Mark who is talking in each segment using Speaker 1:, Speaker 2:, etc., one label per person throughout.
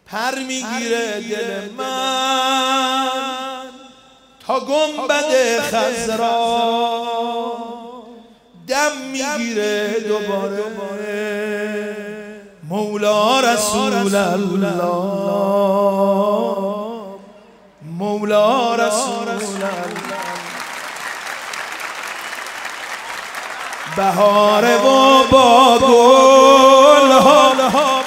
Speaker 1: پر میگیره دل من تا گنبد خضرا، دم میگیره دوباره مولا رسول الله، مولا رسول الله. بهاره و با گل ها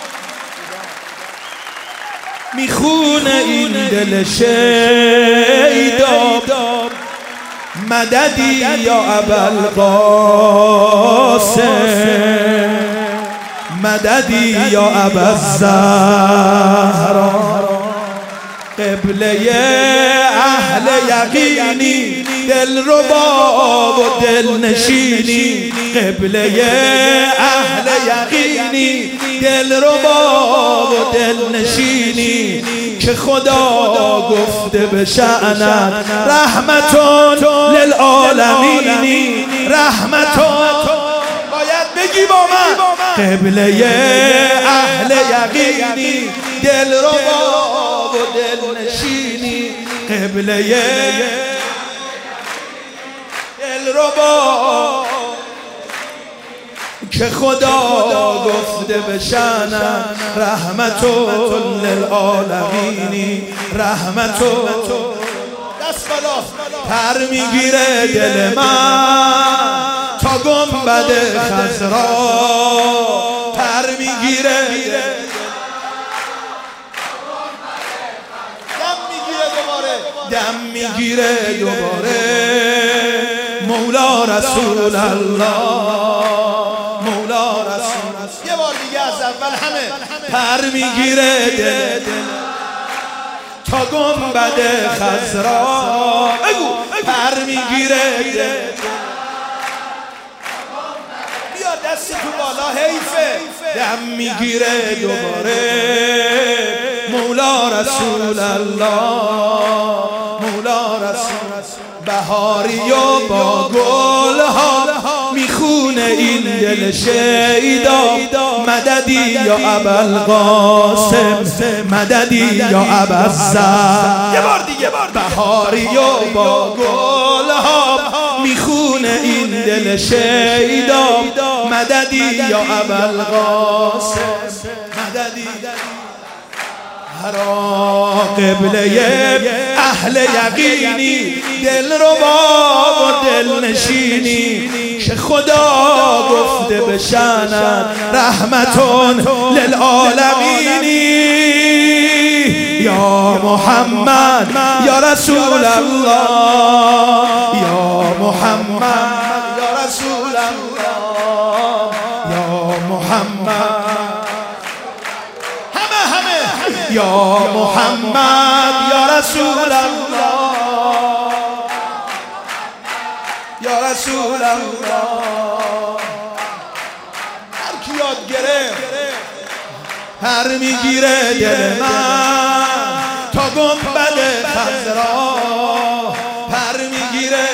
Speaker 1: میخونه این دل شیدا، مددی یا ابوالقاسم، مددی یا ابوالزهرا. قبله اهل یقینی، دل ربا و دل نشینی، قبله اهل یقینی، دل ربا و دل نشینی، که خدا گفته به شأنت رحمتون للعالمینی، رحمتون. باید بگی با من قبله اهل یقینی، دل ربا و دل نشینی، قبله دل ربا، که خدا گفته به شأنت رحمتون للعالمینی، رحمتون. دست بالا. پر میگیره دل من تا گنبد خضرا، پر میگیره دم میگیره دوباره مولا رسول الله، مولا رسول الله. یه بار دیگه از اول همه. پر میگیره دل تا گنبد خضرا، بگو پر میگیره دل. بیا دستی تو بالا، حیفه. دم میگیره دوباره مولا رسول الله، مولا رسول. بهاری و با گل ها میخونه این دل شیدا، مددی یا ابوالقاسم، مددی یا ابوالزهرا. یه بار دیگه. بهاری و با گل ها میخونه این دل شیدا، مددی یا ابوالقاسم، مددی. قبله اهل یقینی، دل ربا و دل نشینی، که خدا گفته به شأنت رحمتون للعالمینی. یا محمد یا رسول الله، یا محمد یا رسول الله، یا محمد یا محمد یا رسول الله، یا رسول الله. هر کی یاد گرفت پر میگیره دل من تا گنبد خضرا، پر میگیره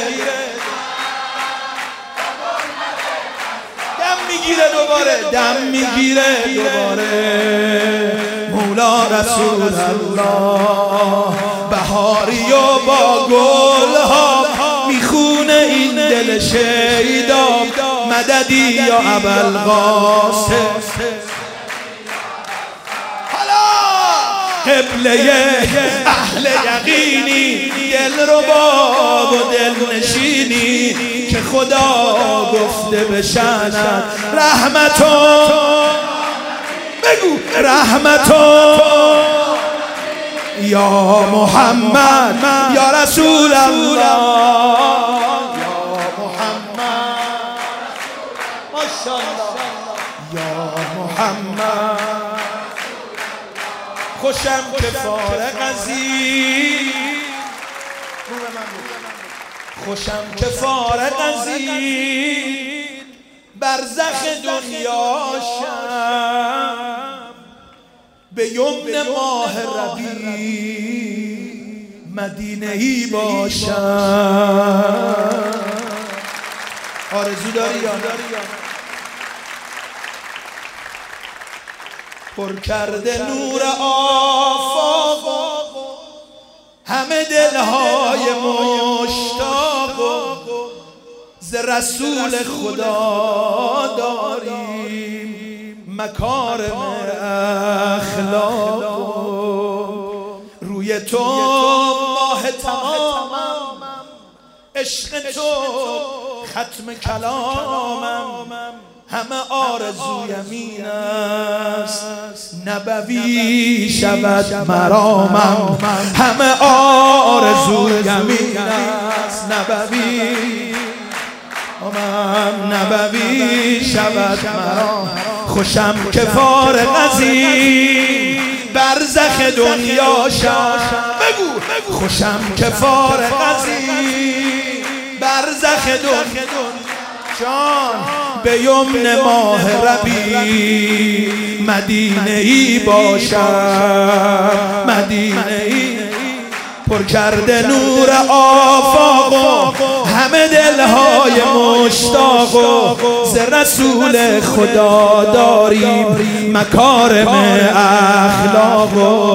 Speaker 1: دم میگیره دوباره، دم میگیره دوباره مولا رسول الله. بهاری و با گل ها میخونه این دل شیدا، مددی یا ابوالقاسم. حالا قبله اهل یقینی، دل ربا و دل نشینی، که خدا گفته به شأنت رحمتون، بگو رحمتون. یا محمد یا رسول الله، یا محمد ماشاءالله، یا محمد. خوشم که فارغ از این، خوشم که فارغ از این برزخ دنیاشم، به یمن ماه ربیع مدینه‌ای باشم. آرزو داری یا پر کرده نور همه دلهای مشتاق ز رسول خدا داریم، مکارم اخلاق روی تو ماه تمامم، عشق تو ختم کلامم، همه آرزویم این است نبوی شود مرامم، همه آرزویم این است نبوی شود مرام. خوشم که فارغ از این برزخ دنیا شد، بگو خوشم که فارغ از این برزخ دنیا جان به یمن ماه ربیع مدینه ای باشد، مدینه ای پر کرده نور آفاق و همه دلهای مشتاق ز رسول خدا داریم، مکارم اخلاق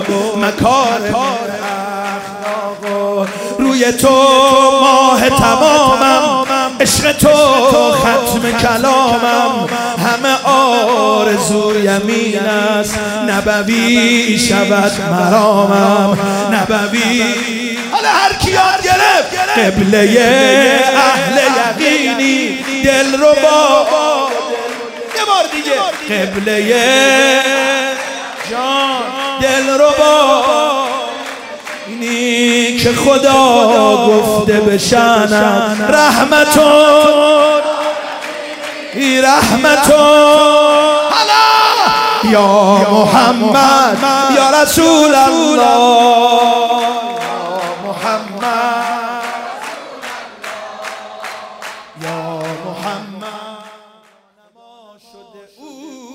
Speaker 1: روی تو ماه تمامم، عشق تو ختم کلامم، همه آرزویم این است نبوی شود مرامم، نبوی. حالا هر کی یاد گرفت قبله اهل یقینی دل رو با یه بار دیگه قبله جان دل رو با اینی که خدا گفته بشنم رحمتون یا محمد یا رسول الله، یا محمد نما شده او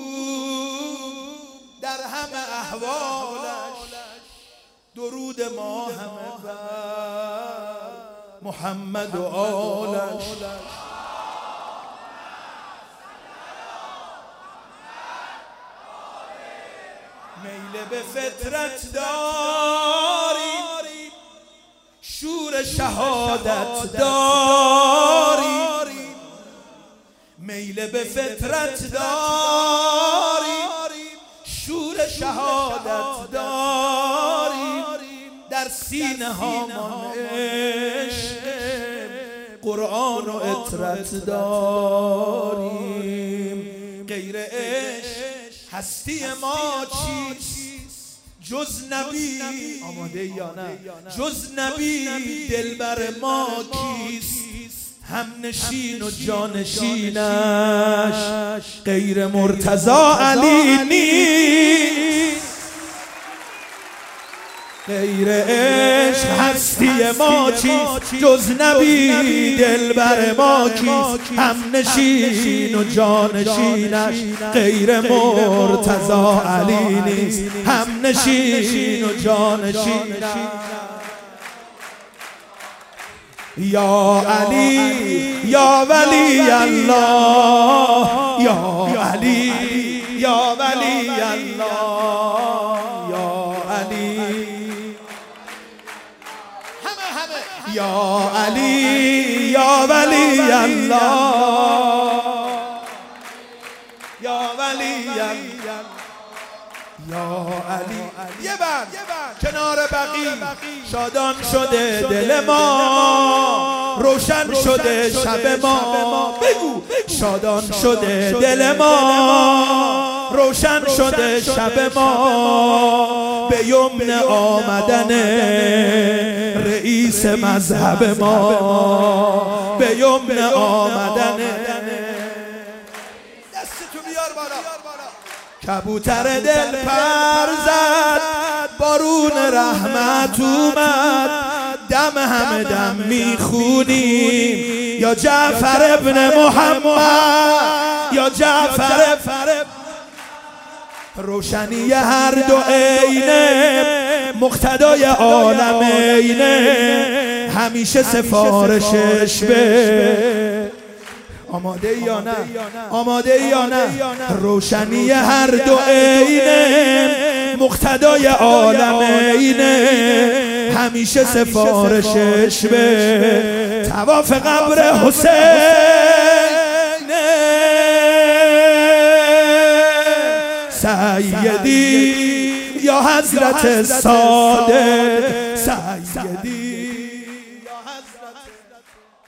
Speaker 1: در همه احوالش، درود ما همه بر محمد و آلش. میل به فطرت داریم، شور شهادت داریم، میل به فطرت داریم، شور شهادت داریم، در سینه هامان عشق قرآن و اطرت داریم. غیر عشق هستی ما چیست جز نبی؟ آماده یا نه؟ جز نبی دلبر ما کیست؟ هم نشین و جانشینش غیر مرتضی علی نیست. غیر عشق هستی ما چیست جز نبی دلبر ما کیست؟ هم نشین و جانشینش غیر مرتضی علی نیست. هم نشین و جانشینش یا علی یا ولی الله، یا علی یا ولی الله، یا علی یا علی یا ولی الله، یا ولی الله، یا علی. یه بند کنار بقی شادان شده دل ما، روشن شده شب ما، بگو شادان شده دل ما، روشن شده شب ما، به یمن آمدن رئیس مذهب ما، به یمن آمدن. دستتو بیار بالا. کبوتر دل پر زد، بارون رحمت اومد، دم همه دم میخونیم یا جعفر ابن محمد، یا جعفر. روشنی هر دو عینه، مقتدای عالمینه، همیشه سفارشش به. آماده یا نه؟ آماده یا نه؟ روشنی هر دو عینه، مقتدای عالمینه، همیشه سفارشش به طواف قبر حسین سیدی یا حضرت صادق سیدی یا حضرت